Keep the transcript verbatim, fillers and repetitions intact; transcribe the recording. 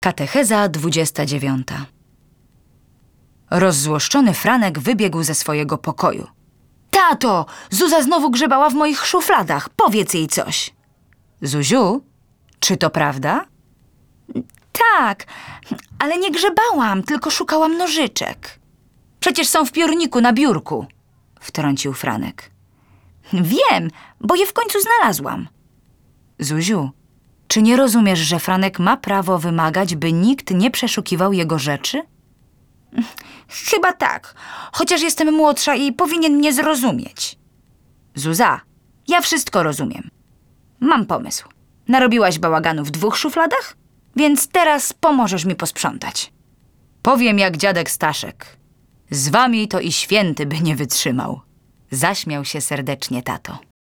Katecheza dwudziesta dziewiąta. Rozzłoszczony Franek wybiegł ze swojego pokoju. Tato, Zuza znowu grzebała w moich szufladach. Powiedz jej coś. Zuziu, czy to prawda? Tak, ale nie grzebałam, tylko szukałam nożyczek. Przecież są w piórniku na biurku, wtrącił Franek. Wiem, bo je w końcu znalazłam. Zuziu, czy nie rozumiesz, że Franek ma prawo wymagać, by nikt nie przeszukiwał jego rzeczy? Chyba tak, chociaż jestem młodsza i powinien mnie zrozumieć. Zuza, ja wszystko rozumiem. Mam pomysł. Narobiłaś bałaganu w dwóch szufladach? Więc teraz pomożesz mi posprzątać. Powiem jak dziadek Staszek. Z wami to i święty by nie wytrzymał. Zaśmiał się serdecznie tato.